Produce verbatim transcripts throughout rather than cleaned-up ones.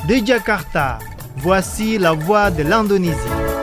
De Jakarta, voici la voix de l'Indonésie.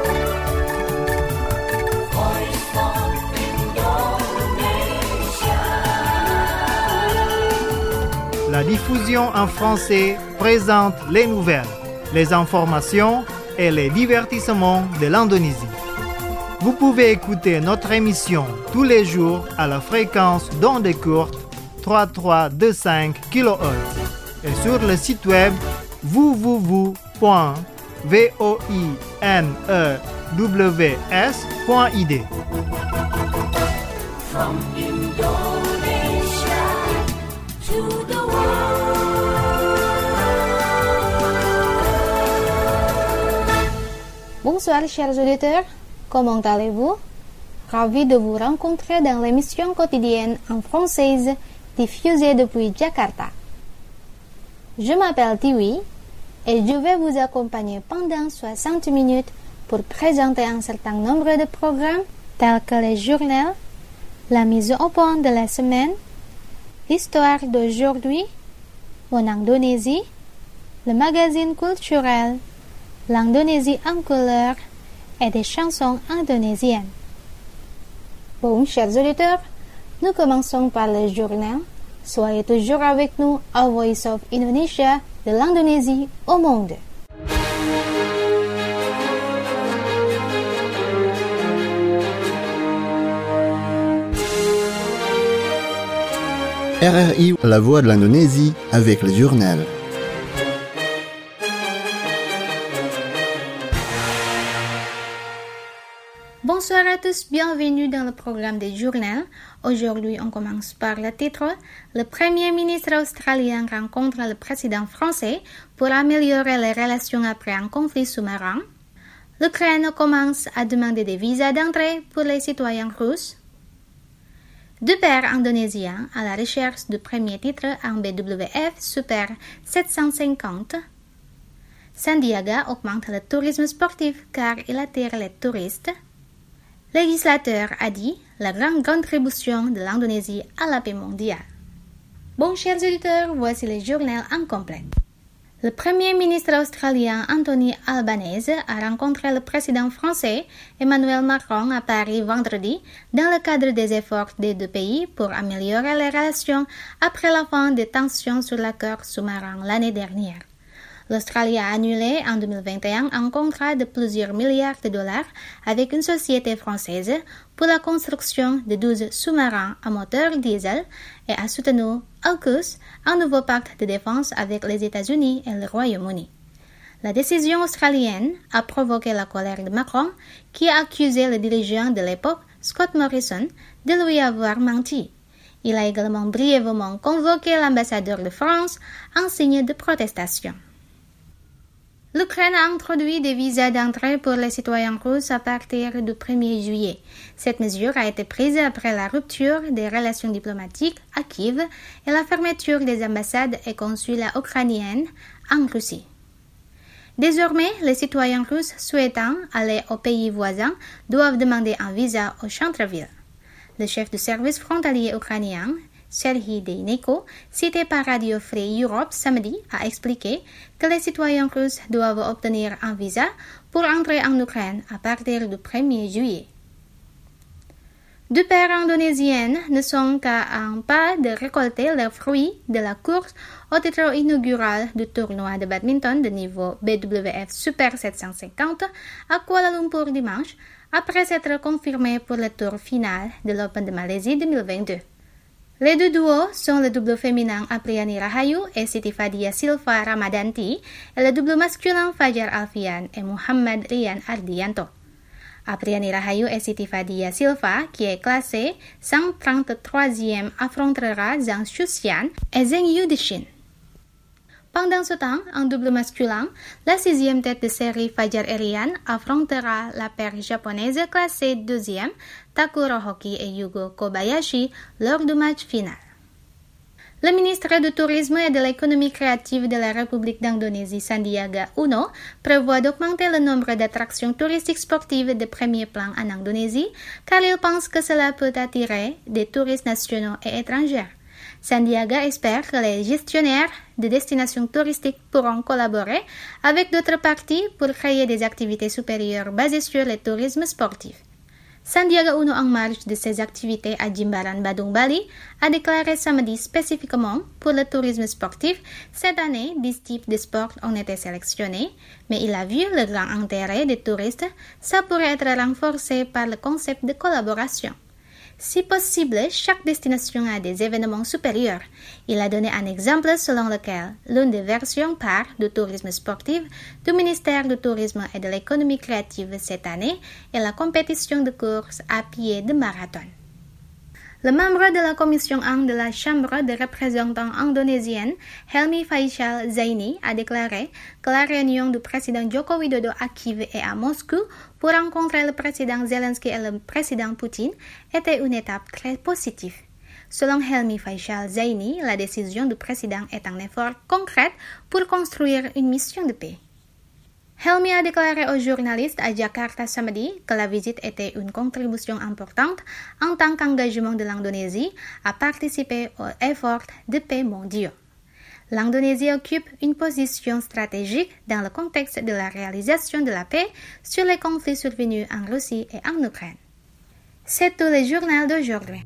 La diffusion en français présente les nouvelles, les informations et les divertissements de l'Indonésie. Vous pouvez écouter notre émission tous les jours à la fréquence d'onde courte trois mille trois cent vingt-cinq kilohertz et sur le site web w w w point voinews point i d. From Indonesia to the world. Bonsoir chers auditeurs, comment allez-vous? Ravi de vous rencontrer dans l'émission quotidienne en française diffusée depuis Jakarta. Je m'appelle Tiwi et je vais vous accompagner pendant soixante minutes pour présenter un certain nombre de programmes tels que les journaux, la mise au point de la semaine, l'histoire d'aujourd'hui en Indonésie, le magazine culturel, l'Indonésie en couleur et des chansons indonésiennes. Bon, chers auditeurs, nous commençons par le journal. Soyez toujours avec nous à Voice of Indonesia de l'Indonésie au monde. R R I, la voix de l'Indonésie, avec le journal. Bonsoir à tous, bienvenue dans le programme des journaux. Aujourd'hui, on commence par le titre. Le Premier ministre australien rencontre le président français pour améliorer les relations après un conflit sous-marin. L'Ukraine commence à demander des visas d'entrée pour les citoyens russes. Deux pères indonésiens à la recherche du premier titre en B W F Super sept cent cinquante. Sandiaga augmente le tourisme sportif car il attire les touristes. Législateur a dit la grande contribution de l'Indonésie à la paix mondiale. Bon, chers auditeurs, voici les journaux en complet. Le Premier ministre australien Anthony Albanese a rencontré le président français Emmanuel Macron à Paris vendredi dans le cadre des efforts des deux pays pour améliorer les relations après la fin des tensions sur l'accord sous-marin l'année dernière. L'Australie a annulé en deux mille vingt et un un contrat de plusieurs milliards de dollars avec une société française pour la construction de douze sous-marins à moteur diesel et a soutenu AUKUS, un nouveau pacte de défense avec les États-Unis et le Royaume-Uni. La décision australienne a provoqué la colère de Macron, qui a accusé le dirigeant de l'époque, Scott Morrison, de lui avoir menti. Il a également brièvement convoqué l'ambassadeur de France en signe de protestation. L'Ukraine a introduit des visas d'entrée pour les citoyens russes à partir du premier juillet. Cette mesure a été prise après la rupture des relations diplomatiques à Kiev et la fermeture des ambassades et consulats ukrainiennes en Russie. Désormais, les citoyens russes souhaitant aller aux pays voisins doivent demander un visa au centre-ville. Le chef du service frontalier ukrainien, Serhiy Deineko, cité par Radio Free Europe samedi, a expliqué que les citoyens russes doivent obtenir un visa pour entrer en Ukraine à partir du premier juillet. Deux paires indonésiennes ne sont qu'à un pas de récolter les fruits de la course au titre inaugural du tournoi de badminton de niveau B W F Super sept cent cinquante à Kuala Lumpur dimanche, après s'être confirmés pour le tour final de l'Open de Malaisie deux mille vingt-deux. Les deux duos sont le double féminin Apriani Rahayu et Siti Fadia Silva Ramadanti et le double masculin Fajar Alfian et Muhammad Rian Ardianto. Apriani Rahayu et Siti Fadia Silva, qui est classé cent trente-troisième, affrontera Zhang Shuxian et Zheng Yudishin. Pendant ce temps, en double masculin, la sixième tête de série Fajar Erian affrontera la paire japonaise classée deuxième, Takuro Hoki et Yugo Kobayashi, lors du match final. Le ministre du Tourisme et de l'économie créative de la République d'Indonésie, Sandiaga Uno, prévoit d'augmenter le nombre d'attractions touristiques sportives de premier plan en Indonésie, car il pense que cela peut attirer des touristes nationaux et étrangers. Sandiaga espère que les gestionnaires de destinations touristiques pourront collaborer avec d'autres parties pour créer des activités supérieures basées sur le tourisme sportif. Sandiaga Uno, en marge de ses activités à Jimbaran, Badung, Bali, a déclaré samedi spécifiquement pour le tourisme sportif. Cette année, dix types de sports ont été sélectionnés, mais il a vu le grand intérêt des touristes. Ça pourrait être renforcé par le concept de collaboration. Si possible, chaque destination a des événements supérieurs. Il a donné un exemple selon lequel l'une des versions phares du tourisme sportif du ministère du Tourisme et de l'économie créative cette année est la compétition de course à pied de marathon. Le membre de la commission un de la Chambre des représentants indonésienne, Helmi Faisal Zaini, a déclaré que la réunion du président Joko Widodo à Kiev et à Moscou pour rencontrer le président Zelensky et le président Poutine était une étape très positive. Selon Helmi Faisal Zaini, la décision du président est un effort concret pour construire une mission de paix. Helmi a déclaré aux journalistes à Jakarta samedi que la visite était une contribution importante en tant qu'engagement de l'Indonésie à participer aux efforts de paix mondiaux. L'Indonésie occupe une position stratégique dans le contexte de la réalisation de la paix sur les conflits survenus en Russie et en Ukraine. C'est tout le journal d'aujourd'hui.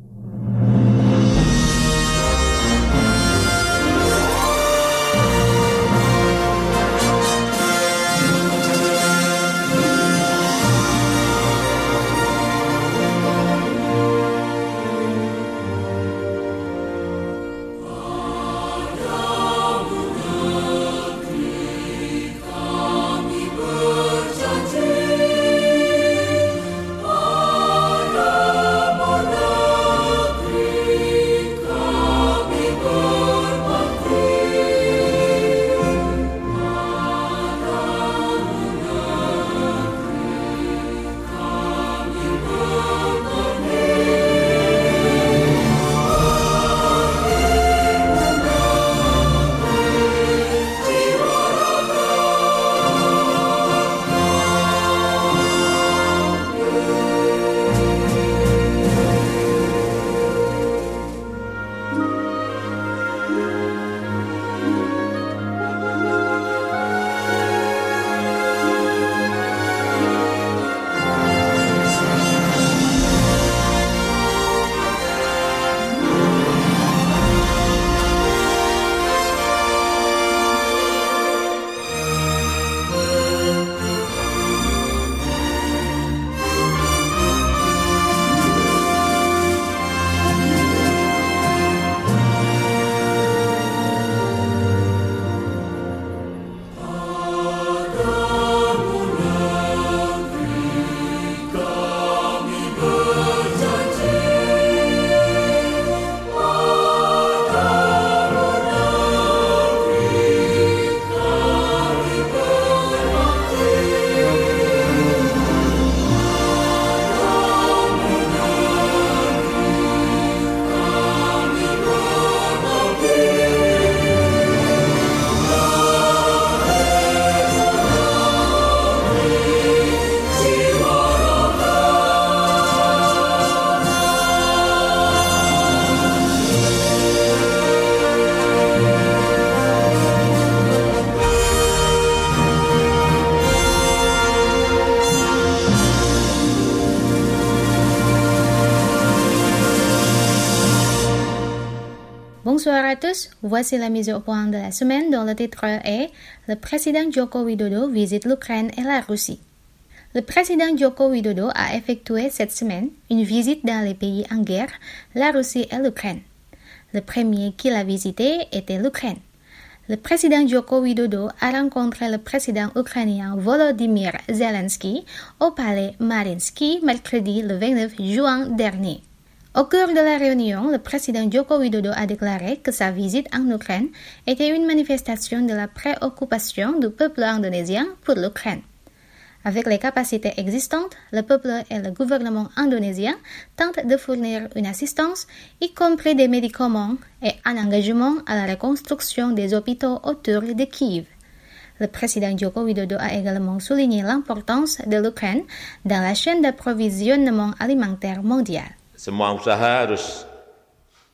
Bonsoir à tous, voici la mise au point de la semaine dont le titre est « Le président Joko Widodo visite l'Ukraine et la Russie ». Le président Joko Widodo a effectué cette semaine une visite dans les pays en guerre, la Russie et l'Ukraine. Le premier qu'il a visité était l'Ukraine. Le président Joko Widodo a rencontré le président ukrainien Volodymyr Zelensky au palais Mariinsky mercredi le vingt-neuf juin dernier. Au cours de la réunion, le président Joko Widodo a déclaré que sa visite en Ukraine était une manifestation de la préoccupation du peuple indonésien pour l'Ukraine. Avec les capacités existantes, le peuple et le gouvernement indonésien tentent de fournir une assistance, y compris des médicaments et un engagement à la reconstruction des hôpitaux autour de Kiev. Le président Joko Widodo a également souligné l'importance de l'Ukraine dans la chaîne d'approvisionnement alimentaire mondiale. Semua usaha harus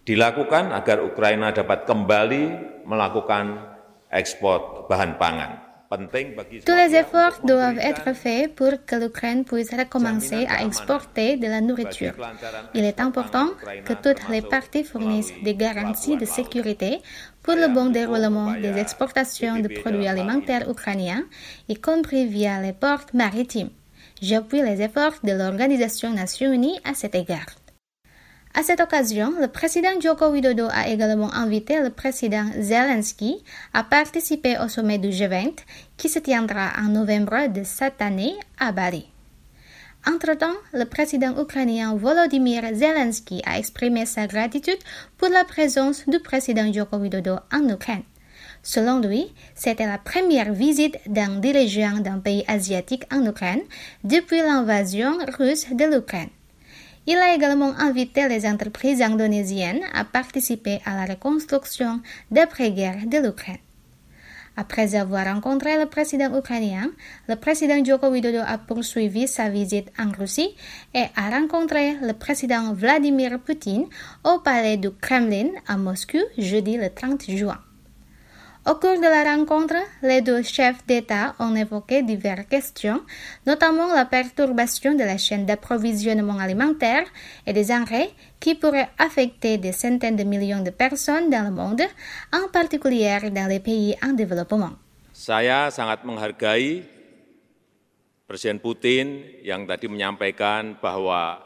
dilakukan agar Ukraina dapat kembali melakukan ekspor bahan pangan. Tous les efforts doivent être faits pour que l'Ukraine puisse recommencer à exporter de la nourriture. Il est important que toutes les parties fournissent des garanties de sécurité pour le bon déroulement des exportations de produits alimentaires ukrainiens, y compris via les ports maritimes. J'appuie les efforts de l'Organisation des Nations Unies à cet égard. À cette occasion, le président Joko Widodo a également invité le président Zelensky à participer au sommet du G vingt qui se tiendra en novembre de cette année à Bali. Entre-temps, le président ukrainien Volodymyr Zelensky a exprimé sa gratitude pour la présence du président Joko Widodo en Ukraine. Selon lui, c'était la première visite d'un dirigeant d'un pays asiatique en Ukraine depuis l'invasion russe de l'Ukraine. Il a également invité les entreprises indonésiennes à participer à la reconstruction d'après-guerre de l'Ukraine. Après avoir rencontré le président ukrainien, le président Joko Widodo a poursuivi sa visite en Russie et a rencontré le président Vladimir Poutine au palais du Kremlin à Moscou jeudi le trente juin. Au cours de la rencontre, les deux chefs d'État ont évoqué diverses questions, notamment la perturbation de la chaîne d'approvisionnement alimentaire et des arrêts qui pourraient affecter des centaines de millions de personnes dans le monde, en particulier dans les pays en développement. Saya sangat menghargai Presiden Putin yang tadi menyampaikan bahwa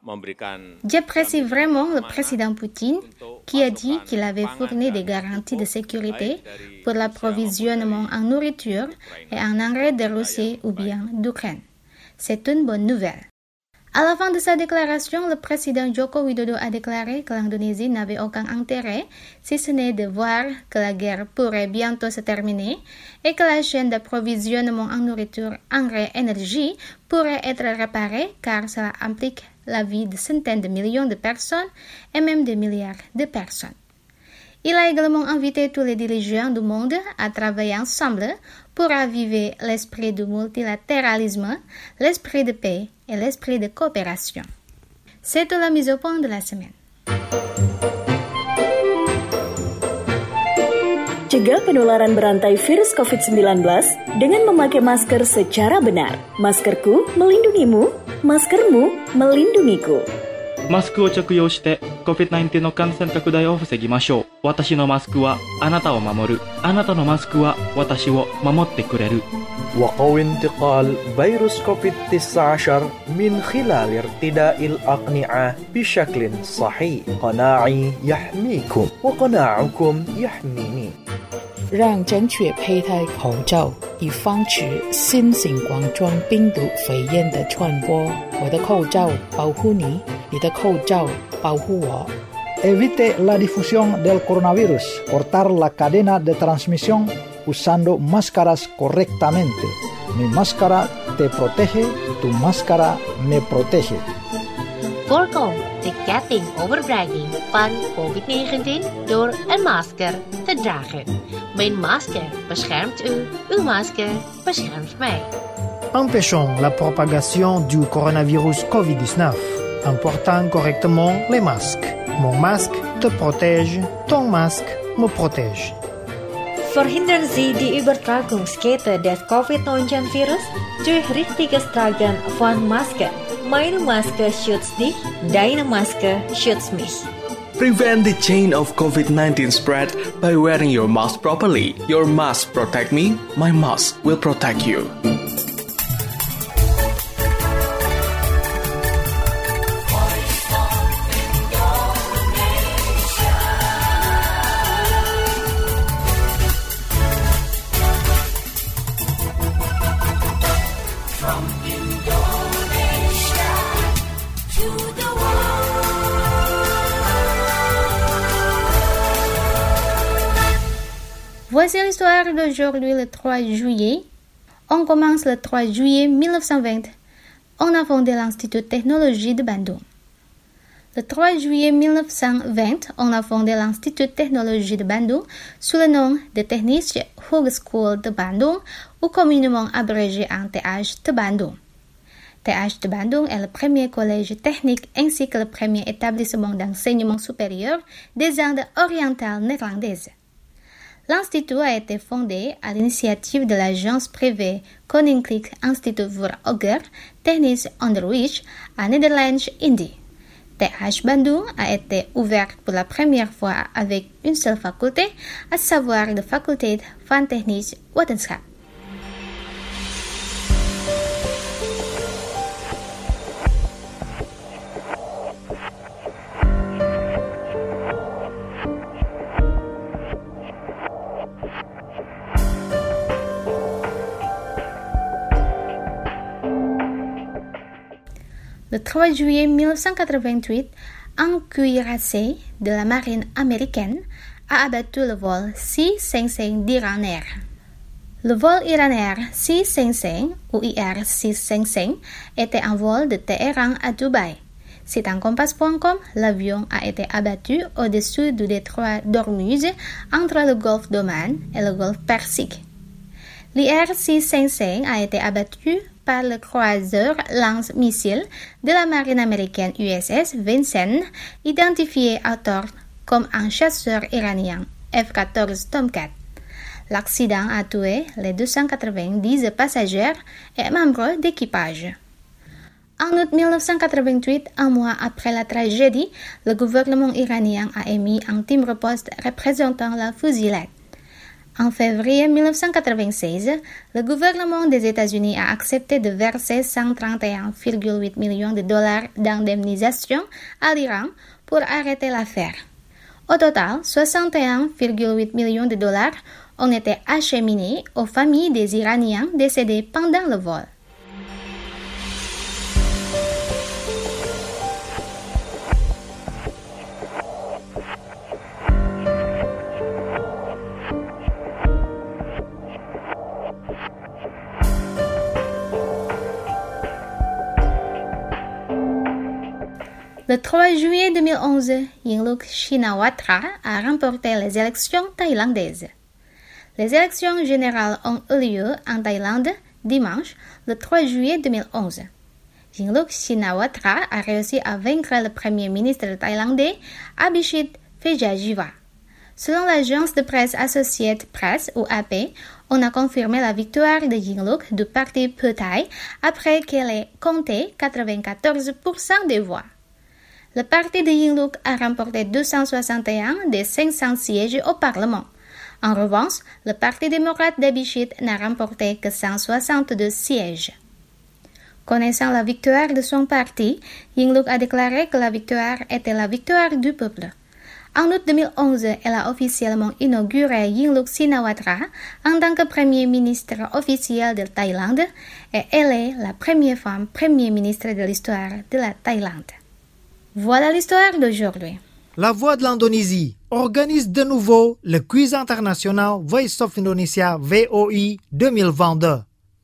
J'apprécie vraiment le président Poutine qui a dit qu'il avait fourni des garanties de sécurité pour l'approvisionnement en nourriture et en engrais de Russie ou bien d'Ukraine. C'est une bonne nouvelle. À la fin de sa déclaration, le président Joko Widodo a déclaré que l'Indonésie n'avait aucun intérêt, si ce n'est de voir que la guerre pourrait bientôt se terminer et que la chaîne d'approvisionnement en nourriture, engrais et énergie pourrait être réparée car cela implique la vie de centaines de millions de personnes et même de milliards de personnes. Il a également invité tous les dirigeants du monde à travailler ensemble pour raviver l'esprit du multilatéralisme, l'esprit de paix et l'esprit de coopération. C'est la mise au point de la semaine. Cegah penularan berantai virus covid sembilan belas dengan memakai masker secara benar. Maskerku melindungimu, maskermu melindungiku. マスクを着用して コビッドナインティーン の感染拡大を防ぎましょう。私のマスクはあなたを守る。あなたのマスクは私を守ってくれる。 وقوي انتقال فيروس كوفيد تسعة عشر من خلال ارتداء الأقنعة بشكل صحيح. قناعي يحميكم وقناعكم يحميني. 让正确佩戴口罩，以防止新型冠状病毒肺炎的传播。我的口罩保护你，你的口罩保护我。 Evite la difusión del coronavirus. Cortar la cadena de transmisión usando máscaras correctamente. Mi máscara te protege, tu máscara me protege. Voorkom de ketting overbrenging van covid negentien door een masker te dragen. Mijn masker beschermt u, uw masker beschermt mij. Empêchons la propagation du coronavirus covid dix-neuf en portant correctement les masques. Mon masque te protège, ton masque me protège. Verhindern Sie die Übertragungskette des covid neunzehn Virus durch richtiges Tragen von Masken. Meine Maske schützt dich, deine Maske schützt mich. Prevent the chain of covid nineteen spread by wearing your mask properly. Your mask protect me, my mask will protect you. Voici l'histoire d'aujourd'hui, le trois juillet. On commence le trois juillet mille neuf cent vingt. On a fondé l'Institut de technologie de Bandung. Le trois juillet mille neuf cent vingt, on a fondé l'Institut de technologie de Bandung sous le nom de Technische Hogeschool de Bandung ou communément abrégé en T H de Bandung. T H de Bandung est le premier collège technique ainsi que le premier établissement d'enseignement supérieur des Indes orientales néerlandaises. L'Institut a été fondé à l'initiative de l'agence privée Koninklijk Instituut voor Hoger Technisch Onderwijs à Netherlands-Indie. T H Bandung a été ouvert pour la première fois avec une seule faculté, à savoir la faculté van Technische Wetenschap. Le trois juillet mille neuf cent quatre-vingt-huit, un cuirassé de la marine américaine a abattu le vol six cent cinquante-cinq d'Iran Air. Le vol Iran Air six cent cinquante-cinq ou I R six cent cinquante-cinq était un vol de Téhéran à Dubaï. C'est un compass point com, l'avion a été abattu au-dessus du détroit d'Ormuz entre le golfe d'Oman et le golfe Persique. L'I R six cent cinquante-cinq a été abattu par le croiseur lance-missile de la marine américaine U S S Vincennes, identifié à tort comme un chasseur iranien F quatorze Tomcat. L'accident a tué les deux cent quatre-vingt-dix passagers et membres d'équipage. En août mille neuf cent quatre-vingt-huit, un mois après la tragédie, le gouvernement iranien a émis un timbre-poste représentant la fusillade. En février mille neuf cent quatre-vingt-seize, le gouvernement des États-Unis a accepté de verser cent trente et un virgule huit millions de dollars d'indemnisation à l'Iran pour arrêter l'affaire. Au total, soixante et un virgule huit millions de dollars ont été acheminés aux familles des Iraniens décédés pendant le vol. Le trois juillet deux mille onze, Yingluck Shinawatra a remporté les élections thaïlandaises. Les élections générales ont eu lieu en Thaïlande dimanche, le trois juillet deux mille onze. Yingluck Shinawatra a réussi à vaincre le premier ministre thaïlandais Abhisit Vejjajiva. Selon l'agence de presse Associated Press ou A P, on a confirmé la victoire de Yingluck du parti Pheu Thai après qu'elle ait compté quatre-vingt-quatorze pour cent des voix. Le parti de Yingluck a remporté deux cent soixante et un des cinq cents sièges au Parlement. En revanche, le parti démocrate d'Abhisit n'a remporté que cent soixante-deux sièges. Connaissant la victoire de son parti, Yingluck a déclaré que la victoire était la victoire du peuple. En août deux mille onze, elle a officiellement inauguré Yingluck Shinawatra en tant que Premier ministre officiel de Thaïlande et elle est la première femme Premier ministre de l'histoire de la Thaïlande. Voilà l'histoire d'aujourd'hui. La Voix de l'Indonésie organise de nouveau le quiz international Voice of Indonesia V O I deux mille vingt-deux.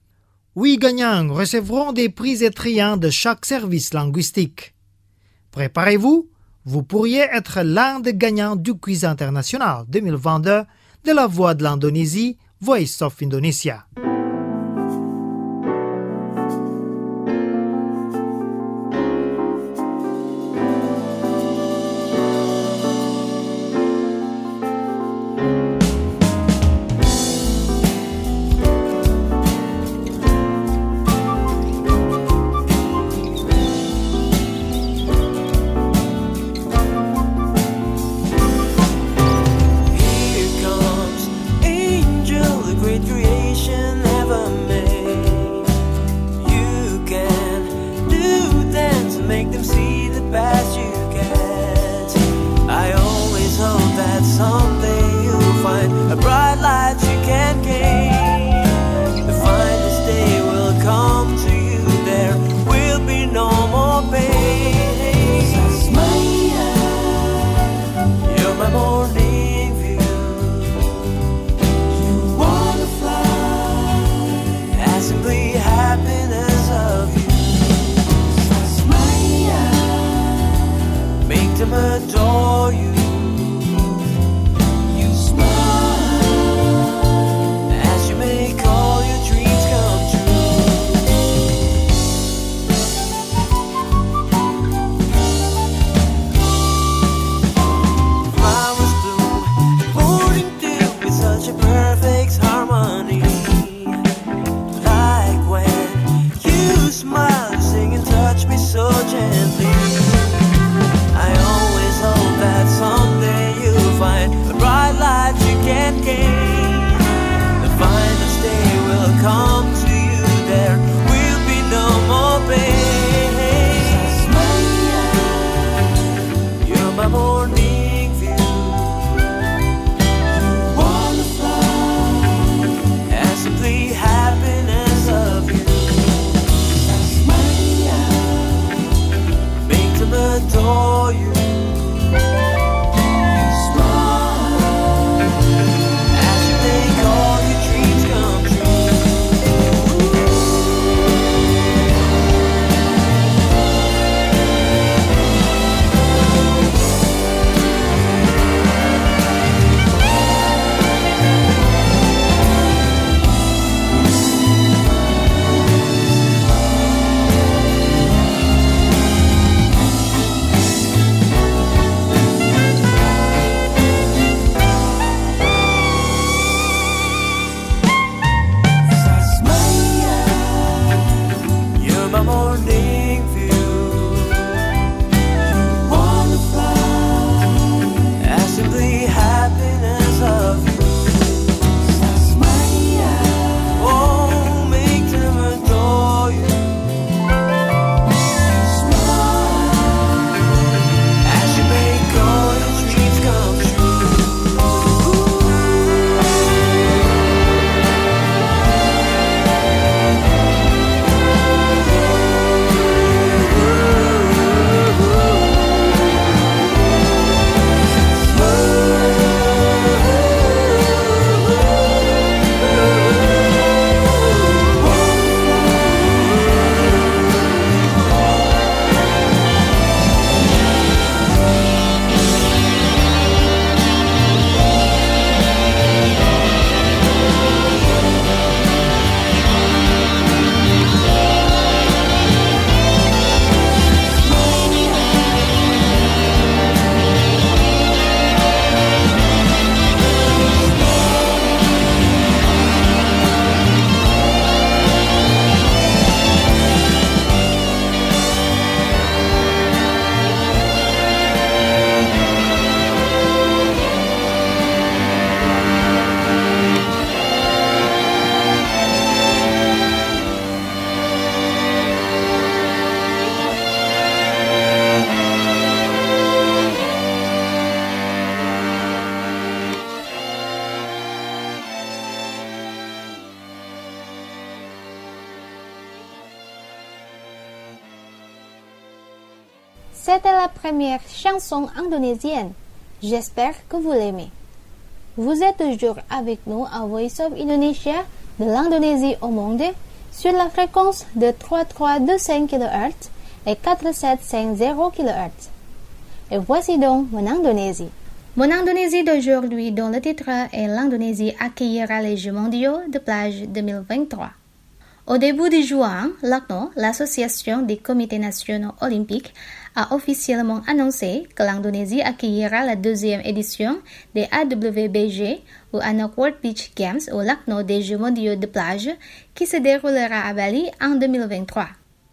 Huit gagnants recevront des prix étriens de chaque service linguistique. Préparez-vous, vous pourriez être l'un des gagnants du quiz international deux mille vingt-deux de la Voix de l'Indonésie Voice of Indonesia. Happiness of you. touch me so gently. I always hope that someday you'll find the bright light you can gain. The finest day will come to you, there will be no more pain. You're my morning view. You wanna fly, and simply happiness of you. Make them adore you. C'était la première chanson indonésienne. J'espère que vous l'aimez. Vous êtes toujours avec nous à Voice of Indonesia de l'Indonésie au monde sur la fréquence de trois trois deux cinq kilohertz et quatre sept cinq zéro kilohertz. Et voici donc mon Indonésie. Mon Indonésie d'aujourd'hui, dont le titre est l'Indonésie accueillera les Jeux mondiaux de plage deux mille vingt-trois. Au début de juin, l'A C N O, l'Association des comités nationaux olympiques, a officiellement annoncé que l'Indonésie accueillera la deuxième édition des A W B G ou A N O C World Beach Games ou l'A C N O des Jeux mondiaux de plage qui se déroulera à Bali en deux mille vingt-trois.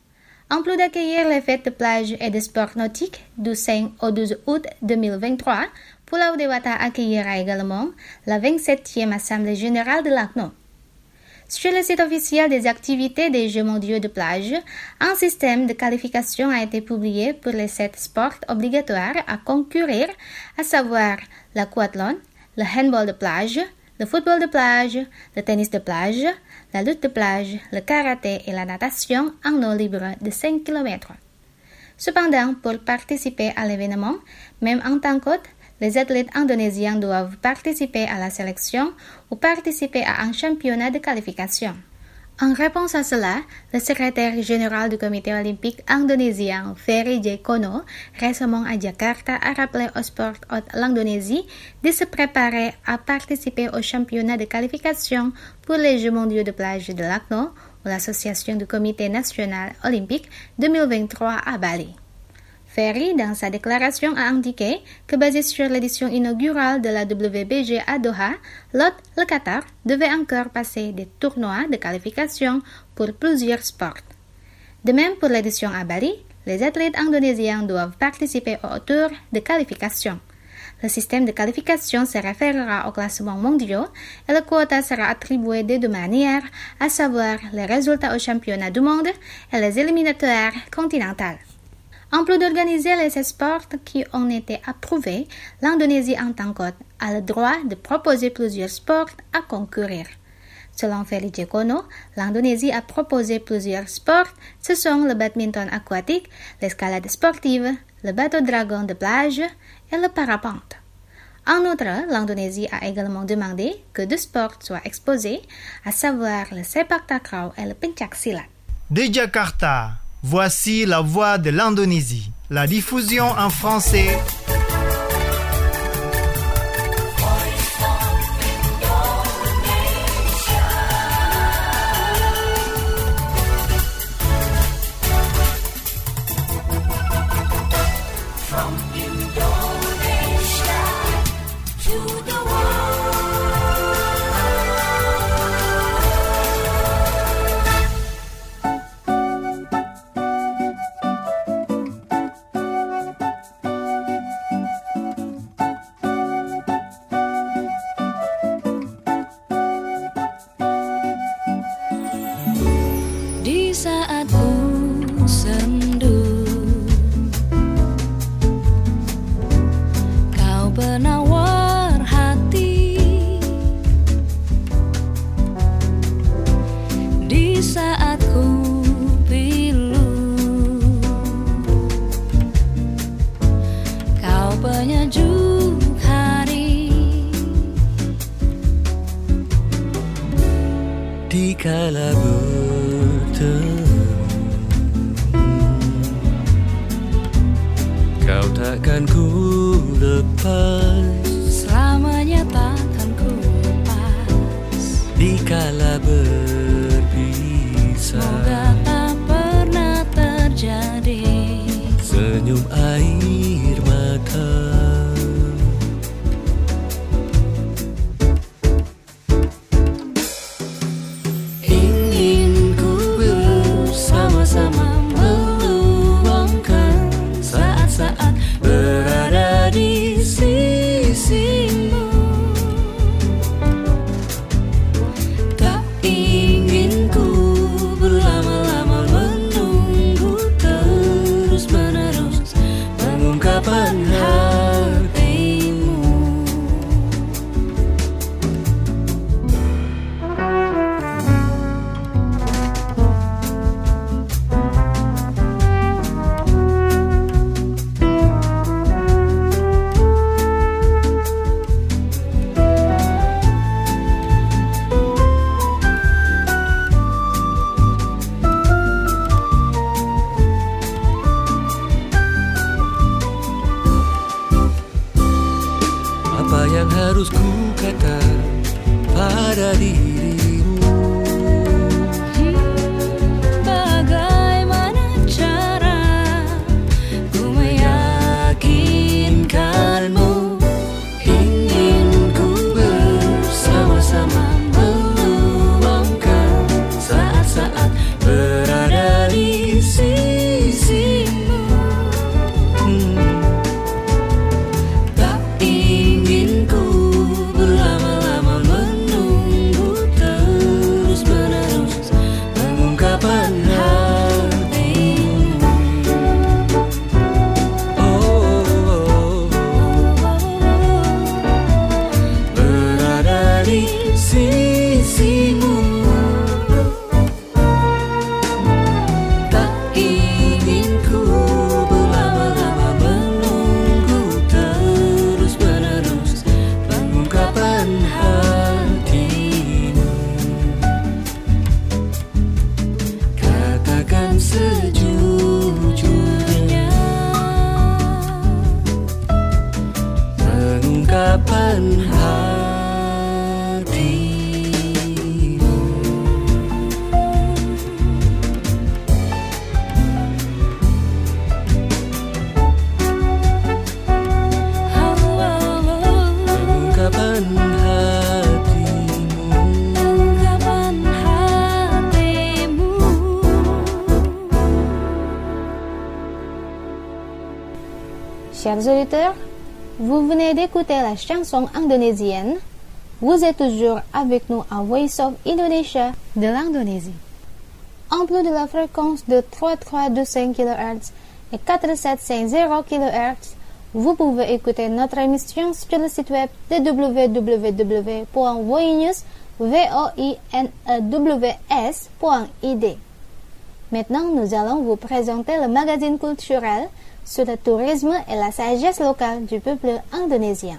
En plus d'accueillir les fêtes de plage et de sport nautique du cinq au douze août deux mille vingt-trois, Pulau Dewata accueillera également la vingt-septième Assemblée générale de l'A C N O. Sur le site officiel des activités des Jeux mondiaux de plage, un système de qualification a été publié pour les sept sports obligatoires à concourir, à savoir l'aquathlon, le handball de plage, le football de plage, le tennis de plage, la lutte de plage, le karaté et la natation en eau libre de cinq kilomètres. Cependant, pour participer à l'événement, même en tant qu'hôte, les athlètes indonésiens doivent participer à la sélection ou participer à un championnat de qualification. En réponse à cela, le secrétaire général du comité olympique indonésien, Ferry J. Kono, récemment à Jakarta, a rappelé au sport hôte l'Indonésie de se préparer à participer au championnat de qualification pour les Jeux mondiaux de plage de l'A C N O ou l'Association du comité national olympique deux mille vingt-trois à Bali. Ferry, dans sa déclaration, a indiqué que basé sur l'édition inaugurale de la W B G à Doha, l'hôte, le Qatar, devait encore passer des tournois de qualification pour plusieurs sports. De même pour l'édition à Bali, les athlètes indonésiens doivent participer au tour de qualification. Le système de qualification se référera aux classements mondiaux et le quota sera attribué de deux manières, à savoir les résultats au championnat du monde et les éliminatoires continentales. En plus d'organiser les sports qui ont été approuvés, l'Indonésie en tant qu'hôte a le droit de proposer plusieurs sports à concourir. Selon Felice Kono, l'Indonésie a proposé plusieurs sports, ce sont le badminton aquatique, l'escalade sportive, le bateau dragon de plage et le parapente. En outre, l'Indonésie a également demandé que deux sports soient exposés, à savoir le sepak takraw et le pencak silat. De Jakarta, voici la voix de l'Indonésie. La diffusion en français. Dikala bertemu, kau takkan ku lepas, selamanya takkan ku lepas. Dikala berpisah, semoga tak pernah terjadi. Senyum air mata, sama meluangkan saat-saat berada di sisimu. Tak ingin ku berlama-lama menunggu terus-menerus pengungkapan hatimu. Apa yang harus ku kata pada dirimu? Bagaimana cara ku meyakinkanmu? Ingin ku bersama-sama meluangkan saat-saat berada di sisimu. Tak ingin ku berlama-lama menunggu Chers auditeurs, vous venez d'écouter la chanson indonésienne. Vous êtes toujours avec nous à Voice of Indonesia de l'Indonésie. En plus de la fréquence de trois trois deux cinq kilohertz et quatre sept cinq zéro kilohertz, vous pouvez écouter notre émission sur le site web de w w w point voinews point i d. Maintenant, nous allons vous présenter le magazine culturel sur le tourisme et la sagesse locale du peuple indonésien.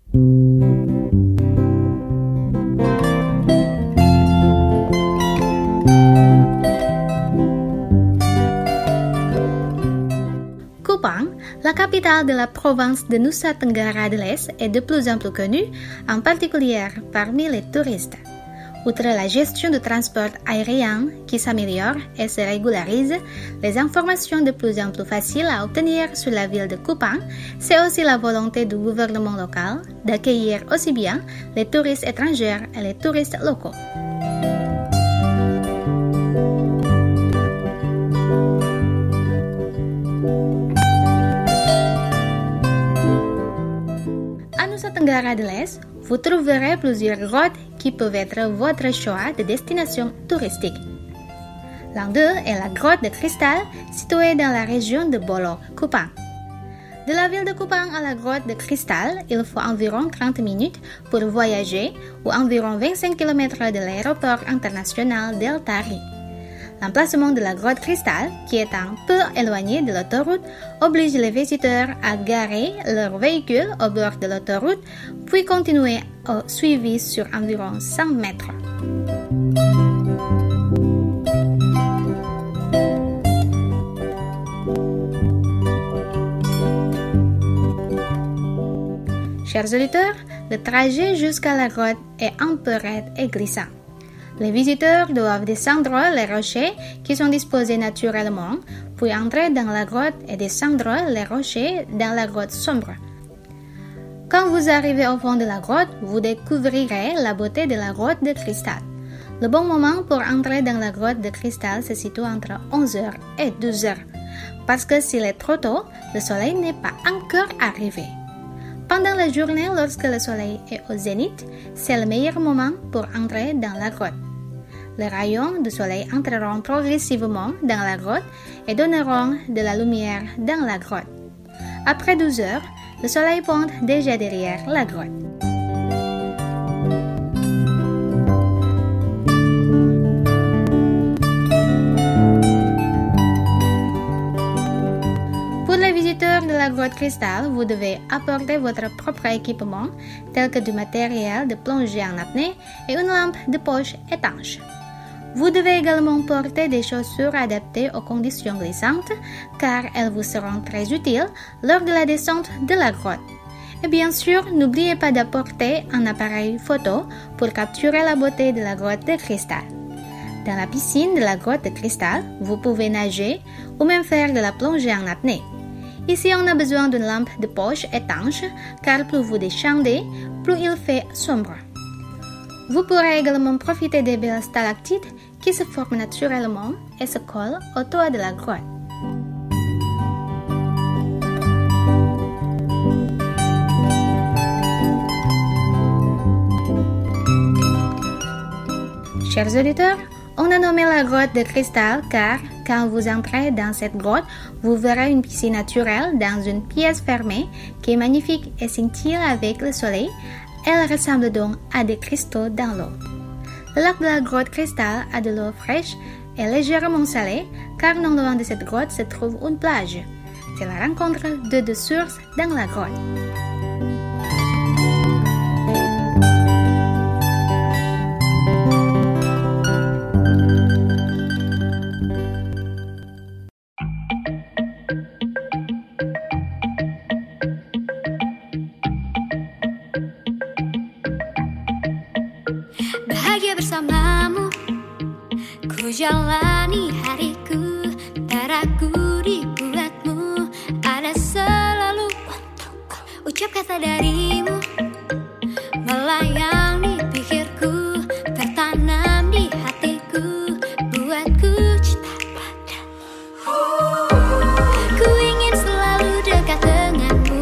Kupang, la capitale de la province de Nusa Tenggara de l'Est, est de plus en plus connue, en particulier parmi les touristes. Outre la gestion du transport aérien qui s'améliore et se régularise, les informations de plus en plus faciles à obtenir sur la ville de Kupang, c'est aussi la volonté du gouvernement local d'accueillir aussi bien les touristes étrangers et les touristes locaux. À Nusa Tenggara de l'Est, vous trouverez plusieurs grottes qui peuvent être votre choix de destination touristique. L'un d'eux est la grotte de cristal située dans la région de Bolok, Kupang. De la ville de Kupang à la grotte de cristal, il faut environ trente minutes pour voyager ou environ vingt-cinq kilomètres de l'aéroport international d'El Tari. L'emplacement de la grotte cristal, qui est un peu éloigné de l'autoroute, oblige les visiteurs à garer leur véhicule au bord de l'autoroute, puis continuer au suivi sur environ cent mètres. Chers auditeurs, le trajet jusqu'à la grotte est un peu raide et glissant. Les visiteurs doivent descendre les rochers qui sont disposés naturellement, puis entrer dans la grotte et descendre les rochers dans la grotte sombre. Quand vous arrivez au fond de la grotte, vous découvrirez la beauté de la grotte de cristal. Le bon moment pour entrer dans la grotte de cristal se situe entre onze heures et douze heures, parce que s'il est trop tôt, le soleil n'est pas encore arrivé. Pendant la journée, lorsque le soleil est au zénith, c'est le meilleur moment pour entrer dans la grotte. Les rayons du soleil entreront progressivement dans la grotte et donneront de la lumière dans la grotte. Après douze heures, le soleil pointe déjà derrière la grotte. Pour les visiteurs de la grotte cristal, vous devez apporter votre propre équipement, tel que du matériel de plongée en apnée et une lampe de poche étanche. Vous devez également porter des chaussures adaptées aux conditions glissantes, car elles vous seront très utiles lors de la descente de la grotte. Et bien sûr, n'oubliez pas d'apporter un appareil photo pour capturer la beauté de la grotte de cristal. Dans la piscine de la grotte de cristal, vous pouvez nager ou même faire de la plongée en apnée. Ici, on a besoin d'une lampe de poche étanche, car plus vous descendez, plus il fait sombre. Vous pourrez également profiter des belles stalactites qui se forment naturellement et se collent au toit de la grotte. Chers auditeurs, on a nommé la grotte de cristal car, quand vous entrez dans cette grotte, vous verrez une piscine naturelle dans une pièce fermée qui est magnifique et scintille avec le soleil. Elle ressemble donc à des cristaux dans l'eau. Le lac de la grotte cristal a de l'eau fraîche et légèrement salée car non loin de cette grotte se trouve une plage. C'est la rencontre de deux sources dans la grotte. Bahagia bersamamu, ku jalani hariku, tak ragu dibuatmu, ada selalu ucap kata darimu, melayang di pikirku, tertanam di hatiku, buatku cinta padamu. Ku ingin selalu dekat denganmu,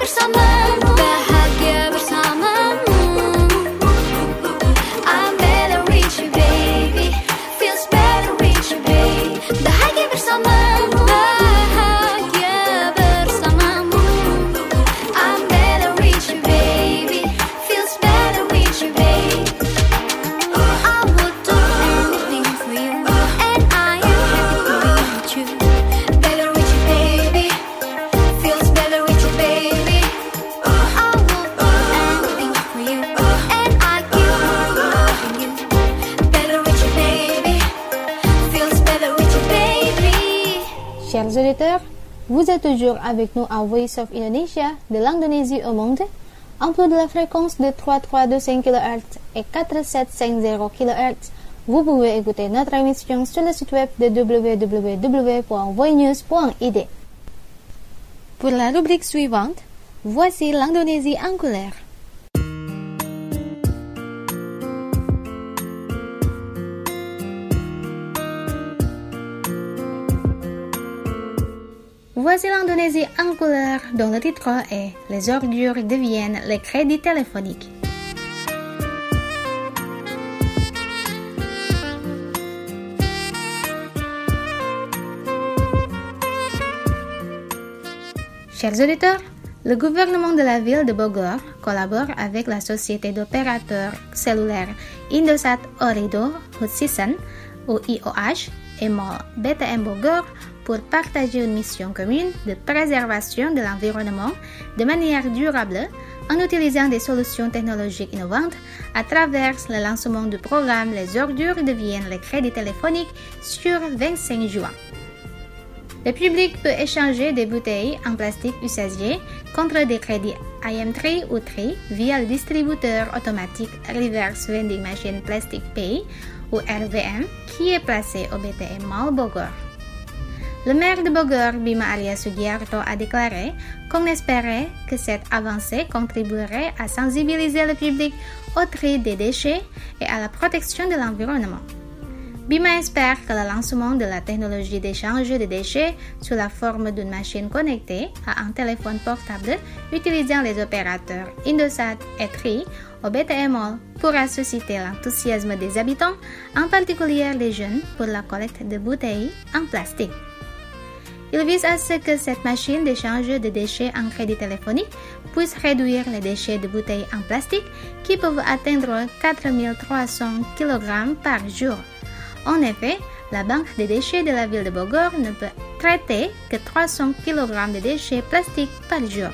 bersamamu, bahagia bersamamu. I'm better with you, baby. Feels better with you, baby. Bahagia bersamamu, bahagia bersamamu. I'm better with you, baby. Feels better with you, baby. I would do anything for you, and I am happy with you. Better with you, baby. Feels better with you, baby. I will do anything for you, and I keep loving you. Better with you, baby. Feels better with you, baby. Chers auditeurs, vous êtes toujours avec nous à Voice of Indonesia de l'Indonésie au monde, ampleur de la fréquence de trois mille trois cent vingt-deux kilohertz et quatre mille sept cent cinquante kilohertz. Vous pouvez écouter notre émission sur le site web de w w w point voinews point i d. Pour la rubrique suivante, voici l'Indonésie en couleur. Voici l'Indonésie en couleur dont le titre est « Les ordures deviennent les crédits téléphoniques ». Chers auditeurs, le gouvernement de la ville de Bogor collabore avec la société d'opérateurs cellulaires Indosat Ooredoo Hutchison ou I O H et Mall B T M Bogor pour partager une mission commune de préservation de l'environnement de manière durable en utilisant des solutions technologiques innovantes à travers le lancement du programme Les ordures deviennent les crédits téléphoniques sur vingt-cinq juin. Le public peut échanger des bouteilles en plastique usagées contre des crédits I M trois ou Tri via le distributeur automatique Reverse Vending Machine Plastic Pay ou R V M qui est placé au B T M Mall Bogor. Le maire de Bogor, Bima Arya Sugiarto, a déclaré qu'on espérait que cette avancée contribuerait à sensibiliser le public au tri des déchets et à la protection de l'environnement. Bima espère que le lancement de la technologie d'échange de déchets sous la forme d'une machine connectée à un téléphone portable utilisant les opérateurs Indosat et Tri au B T M Mall pourra susciter l'enthousiasme des habitants, en particulier les jeunes, pour la collecte de bouteilles en plastique. Il vise à ce que cette machine d'échange de déchets en crédit téléphonique puisse réduire les déchets de bouteilles en plastique qui peuvent atteindre quatre mille trois cents kilogrammes par jour. En effet, la banque des déchets de la ville de Bogor ne peut traiter que trois cents kilogrammes de déchets plastiques par jour.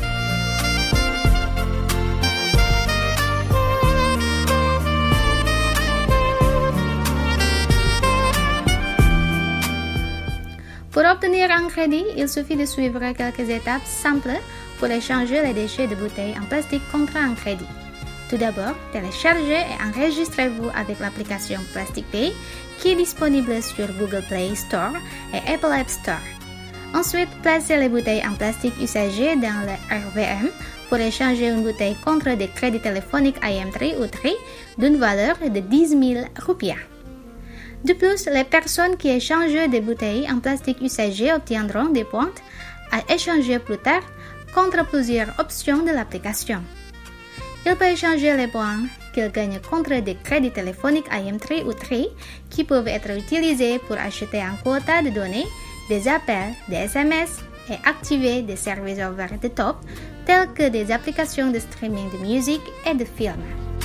Pour obtenir un crédit, il suffit de suivre quelques étapes simples pour échanger les déchets de bouteilles en plastique contre un crédit. Tout d'abord, téléchargez et enregistrez-vous avec l'application Plastic Pay qui est disponible sur Google Play Store et Apple App Store. Ensuite, placez les bouteilles en plastique usagées dans le R V M pour échanger une bouteille contre des crédits téléphoniques I M trois ou Tri d'une valeur de dix mille roupiah. De plus, les personnes qui échangent des bouteilles en plastique usagées obtiendront des points à échanger plus tard contre plusieurs options de l'application. Il peut échanger les points qu'il gagne contre des crédits téléphoniques I M trois ou Tri qui peuvent être utilisés pour acheter un quota de données, des appels, des S M S et activer des services over the top tels que des applications de streaming de musique et de films.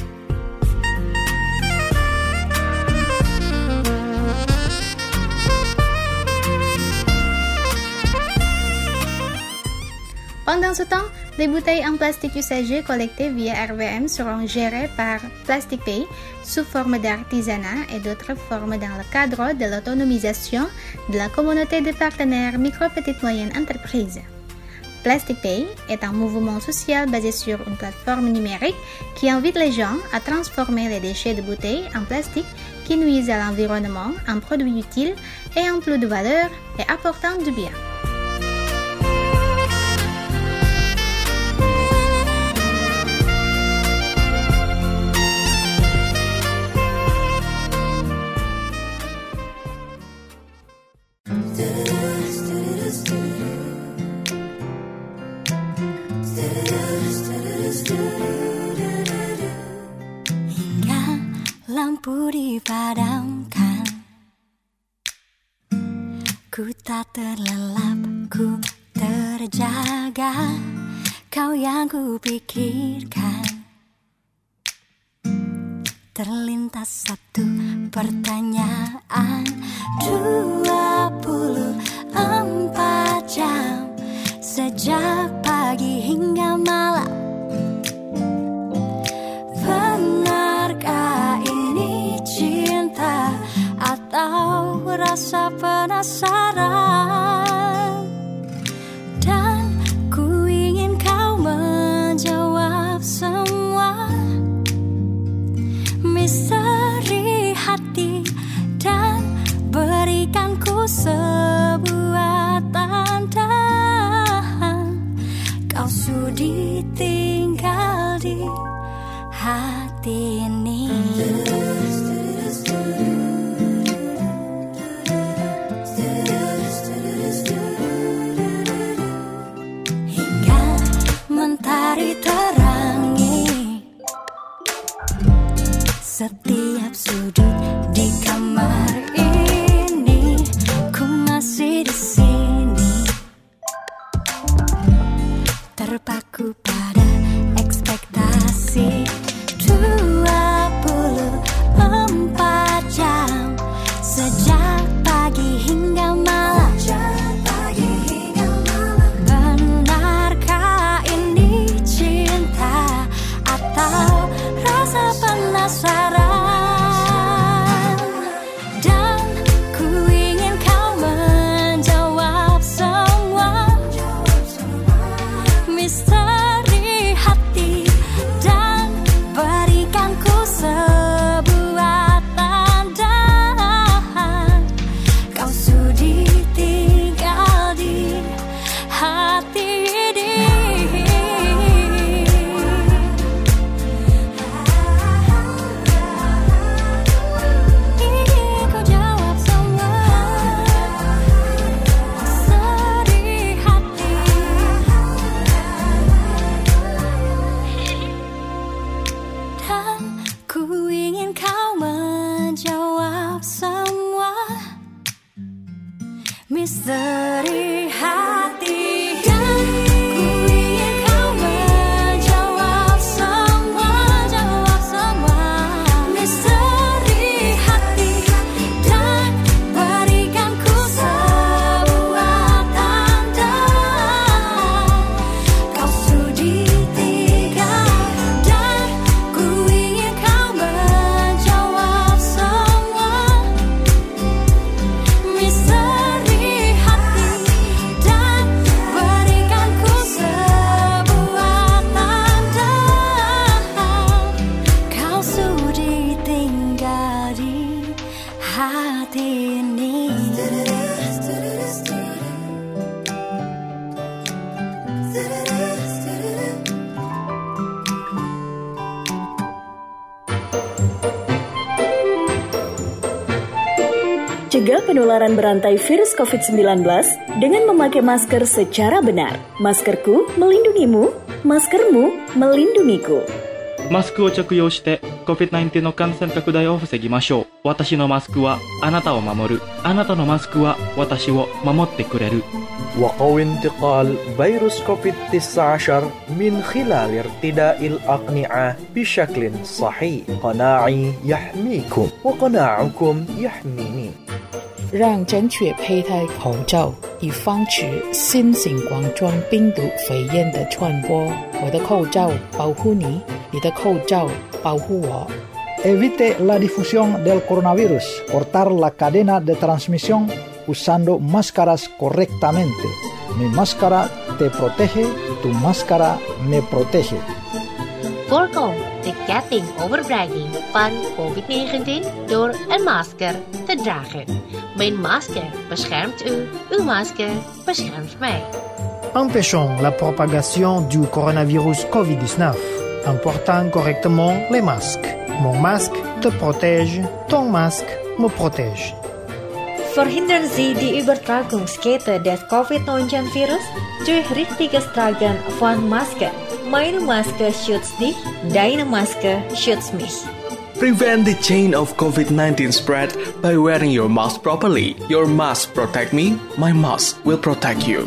Pendant ce temps, les bouteilles en plastique usagées collectées via R V M seront gérées par Plastic Pay sous forme d'artisanat et d'autres formes dans le cadre de l'autonomisation de la communauté de partenaires micro-petites moyennes entreprises. Plastic Pay est un mouvement social basé sur une plateforme numérique qui invite les gens à transformer les déchets de bouteilles en plastique qui nuisent à l'environnement en produits utiles et en plus de valeur et apportant du bien. Hingga lampu dipadamkan, ku tak terlelap, ku terjaga. Kau yang ku pikirkan. Terlintas satu pertanyaan, dua puluh empat jam sejak pagi hingga malam. Benarkah ini cinta atau rasa penasaran? Dan ku ingin kau menjawab semua misteri hati dan berikan ku sebuah tanda kau sudi tinggal di hati ini. Hingga mentari terangi setiap sudut di kamar ini, ku masih di sini, terpaku pada ekspektasi. Dua puluh empat jam sejak pagi hingga malam. Benarkah ini cinta atau rasa penasaran? Dan ku ingin kau menjawab semua misteri hati dan berikan ku sebuah tanda kau sudi tinggal di hati ini. Misteri hati dan ku ingin kau menjawab semua, jawab semua misteri hati dan berikan ku sebuah tanda kau sudi tinggal. Dan ku ingin kau menjawab semua misteri Cegah penularan berantai virus covid sembilan belas dengan memakai masker secara benar. Maskerku melindungimu, maskermu melindungiku. マスクを着用して コビッドナインティーン の感染拡大を防ぎましょう。私のマスクはあなたを守る。あなたのマスクは私を守ってくれる。 وقو انتقال فيروس كوفيد تسعة عشر من خلال ارتداء الأقنعة بشكل صحيح. قناعي يحميكم وقناعكم يحميني. 让正确佩戴口罩，以防止新型冠状病毒肺炎的传播。我的口罩保护你，你的口罩保护我。 Evite la difusión del coronavirus. Cortar la cadena de transmisión usando máscaras correctamente. Mi máscara te protege, tu máscara me protege. Voorkom de ketting overbregging van covid negentien door een masker te dragen. Mijn masker beschermt u, uw masker beschermt mij. Empêchons la propagation du coronavirus covid dix-neuf en portant correctement les masques. Mon masque te protège, ton masque me protège. Verhindern Sie die Übertragungskette des covid neunzehn Virus durch richtiges Tragen von Masken. Meine Maske schützt dich, deine Maske schützt mich. Prevent the chain of COVID nineteen spread by wearing your mask properly. Your mask protect me, my mask will protect you.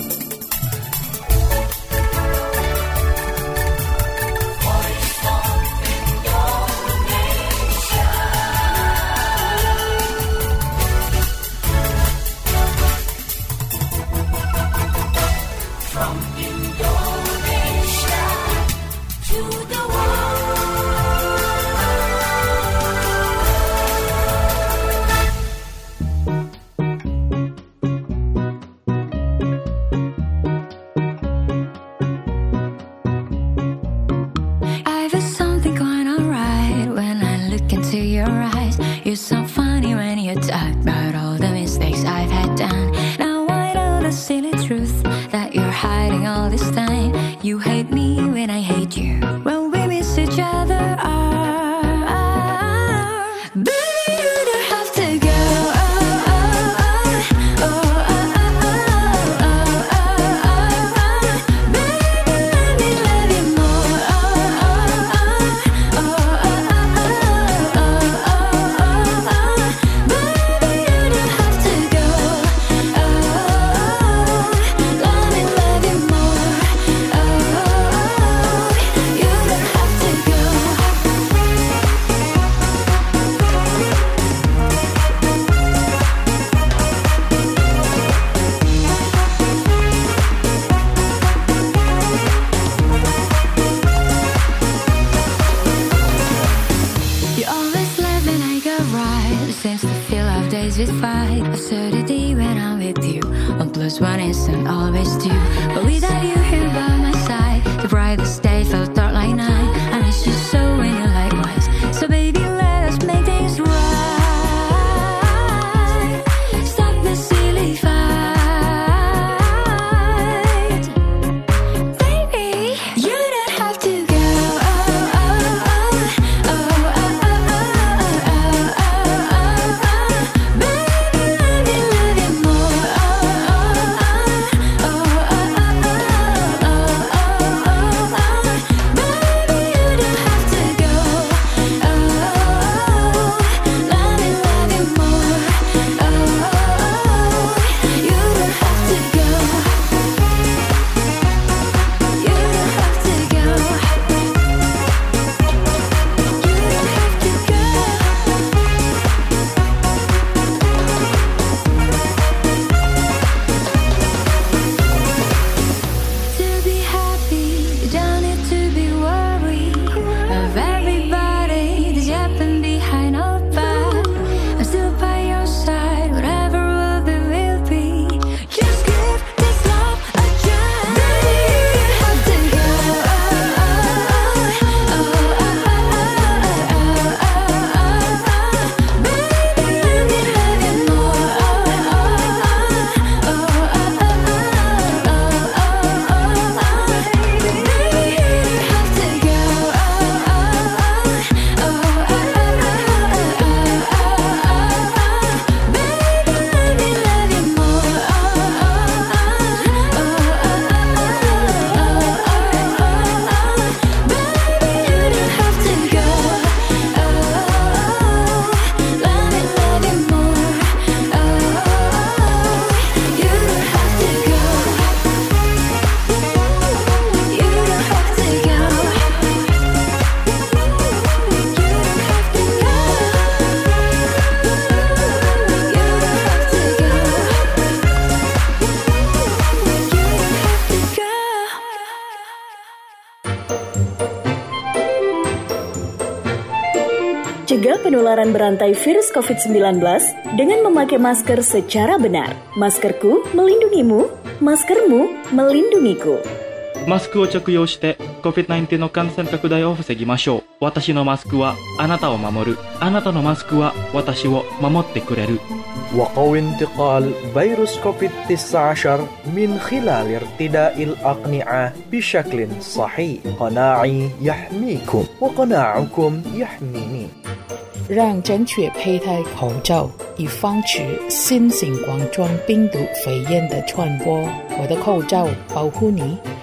Cegah penularan berantai virus covid sembilan belas dengan memakai masker secara benar. Maskerku melindungimu, maskermu melindungiku. マスクを着用して コビッドナインティーン の感染拡大を防ぎましょう。私のマスクはあなたを守る。あなたのマスクは私を守ってくれる。 وقوي انتقال فيروس كوفيد تسعة عشر من خلال ارتداء الأقنعة بشكل صحيح. قناعي يحميكم وقناعكم يحميني. 让正确佩戴口罩，以防止新型冠状病毒肺炎的传播。我的口罩保护你，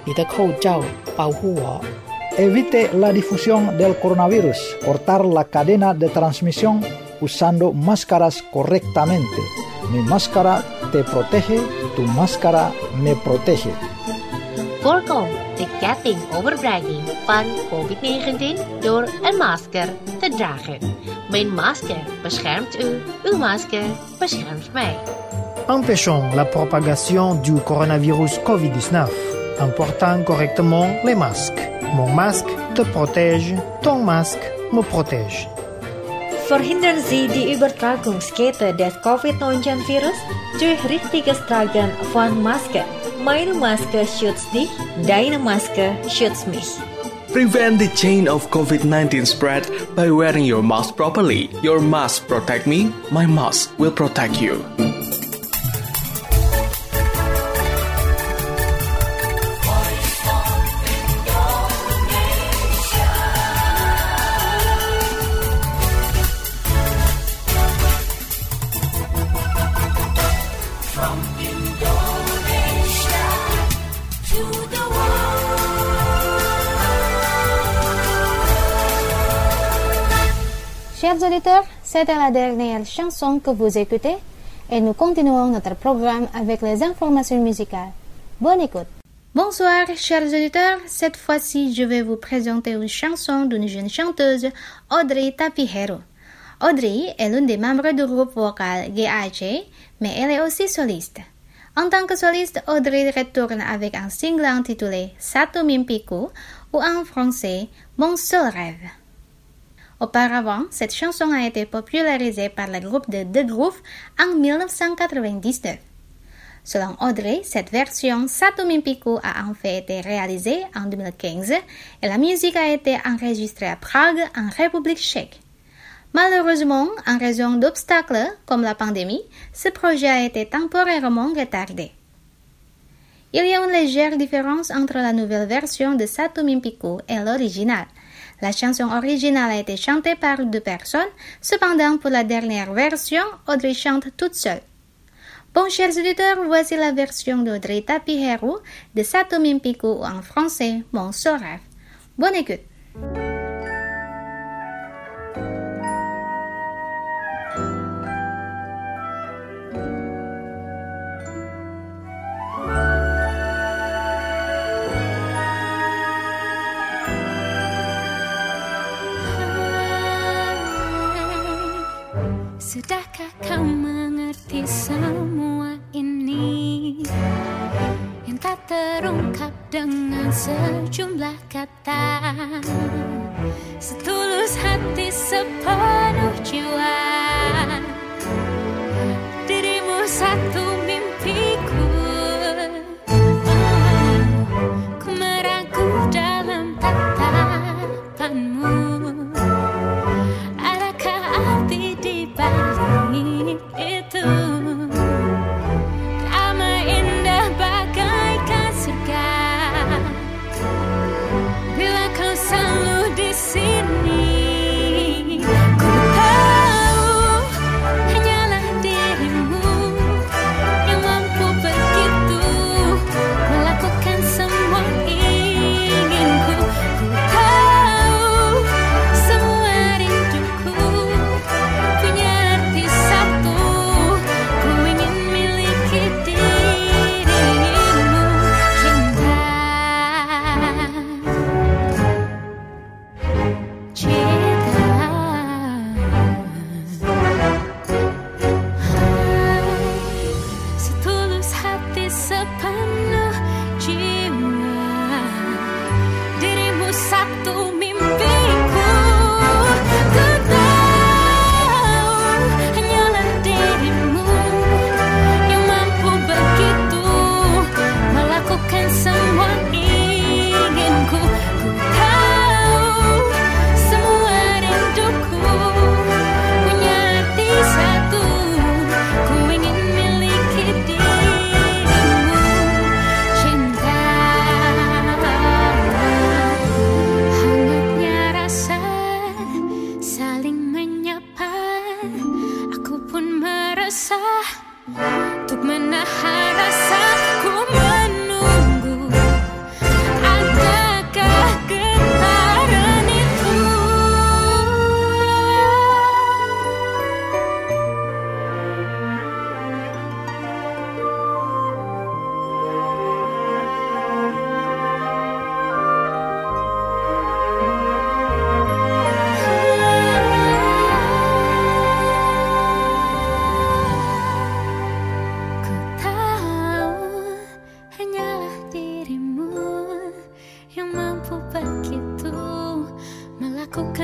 你的口罩保护我。 Evite la difusión del coronavirus. Cortar la cadena de transmisión usando máscaras correctamente. Mi máscara te protege, tu máscara me protege. Voorkom de ketting overbrenging van covid negentien door een masker te dragen. Mijn masker beschermt u, uw masker beschermt mij. Empêchons la propagation du coronavirus covid dix-neuf en portant correctement les masques. Mon masque te protège, ton masque me protège. Verhindern Sie die Übertragungskette des covid neunzehn Virus durch richtiges Tragen von Maske. Meine Maske schützt dich, deine Maske schützt mich. Prevent the chain of covid nineteen spread by wearing your mask properly. Your mask protect me, my mask will protect you. Chers auditeurs, c'était la dernière chanson que vous écoutez et nous continuons notre programme avec les informations musicales. Bonne écoute. Bonsoir, chers auditeurs. Cette fois-ci, je vais vous présenter une chanson d'une jeune chanteuse, Audrey Tapihero. Audrey est l'une des membres du groupe vocal G H, mais elle est aussi soliste. En tant que soliste, Audrey retourne avec un single intitulé Satu Mimpiku ou en français Mon seul rêve. Auparavant, cette chanson a été popularisée par le groupe de The Groove en dix-neuf cent quatre-vingt-dix-neuf. Selon Audrey, cette version Satu Mimpiku a en fait été réalisée en deux mille quinze et la musique a été enregistrée à Prague, en République tchèque. Malheureusement, en raison d'obstacles comme la pandémie, ce projet a été temporairement retardé. Il y a une légère différence entre la nouvelle version de Satu Mimpiku et l'original. La chanson originale a été chantée par deux personnes, cependant pour la dernière version, Audrey chante toute seule. Bon, chers auditeurs, voici la version d'Audrey Tapihero de Satu Mimpiku ou en français Mon seul rêve. Bonne écoute. Sudahkah kau mengerti semua ini yang tak terungkap dengan sejumlah kata, setulus hati sepenuh jiwa, dirimu satu mimpiku. Ku meragu dalam tatapanmu, adakah arti di balik itu? Damai indah bagaikan surga bila kau selalu di sini. Ku tahu hanyalah dirimu yang mampu begitu melakukan semua inginku. Ku tahu semua rinduku punya arti satu. Ku ingin miliki dirimu, cinta. Cinta. Setulus hati sepenuh jiwa, dirimu satu mimpiku. Ku tahu hanyalah dirimu yang mampu begitu melakukan semua inginku. Ku tahu semua rinduku punya arti satu. Ku ingin miliki dirimu, cinta.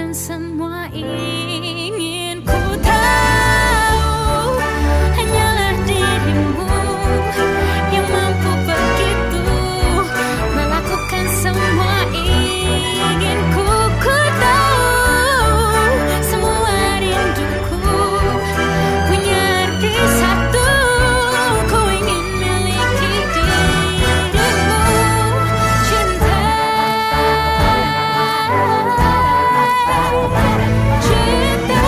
melakukan semua ingin ku tahu. Hanyalah dirimu yang mampu begitu melakukan semua ingin ku ku tahu. Semua rinduku punya arti satu, ku ingin miliki dirimu. Cinta, cinta,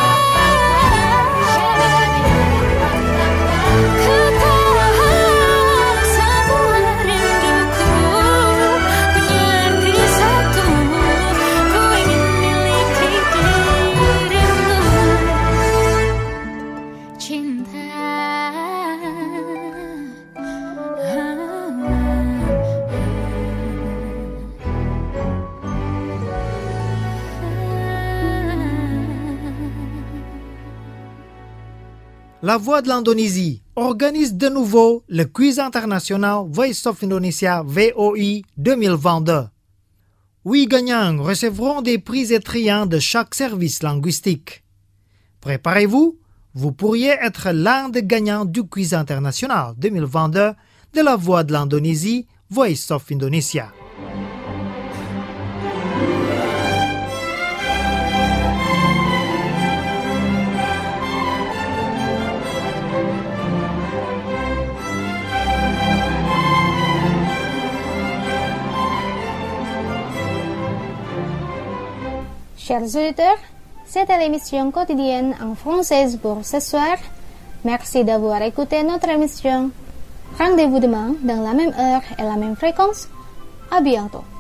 ku tahu semua rinduku punya arti satu, ku ingin miliki dirimu. Cinta, La Voix de l'Indonésie organise de nouveau le quiz international Voice of Indonesia V O I deux mille vingt-deux. Huit gagnants recevront des prix étriens de chaque service linguistique. Préparez-vous, vous pourriez être l'un des gagnants du quiz international deux mille vingt-deux de La Voix de l'Indonésie Voice of Indonesia. Chers auditeurs, c'était l'émission quotidienne en française pour ce soir. Merci d'avoir écouté notre émission. Rendez-vous demain dans la même heure et la même fréquence. À bientôt.